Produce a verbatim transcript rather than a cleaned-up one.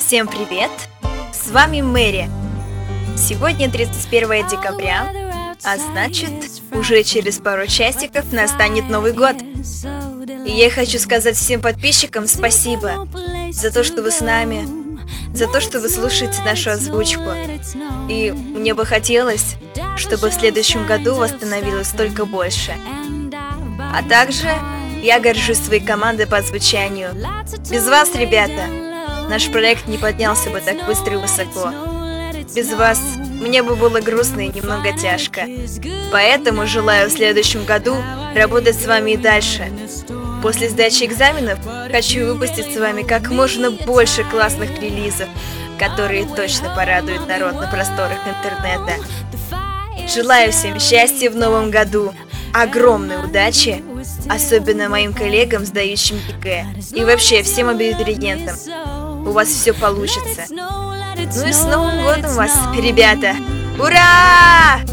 Всем привет! С вами Мэри. Сегодня тридцать первое декабря, а значит, уже через пару часиков настанет Новый год. И я хочу сказать всем подписчикам спасибо за то, что вы с нами, за то, что вы слушаете нашу озвучку. И мне бы хотелось, чтобы в следующем году вас становилось только больше. А также я горжусь своей командой по озвучанию. Без вас, ребята, наш проект не поднялся бы так быстро и высоко. Без вас мне бы было грустно и немного тяжко. Поэтому желаю в следующем году работать с вами и дальше. После сдачи экзаменов хочу выпустить с вами как можно больше классных релизов, которые точно порадуют народ на просторах интернета. Желаю всем счастья в новом году, огромной удачи, особенно моим коллегам, сдающим ЕГЭ, и вообще всем абитуриентам. У вас все получится. Ну и с Новым годом вас, ребята! Ура!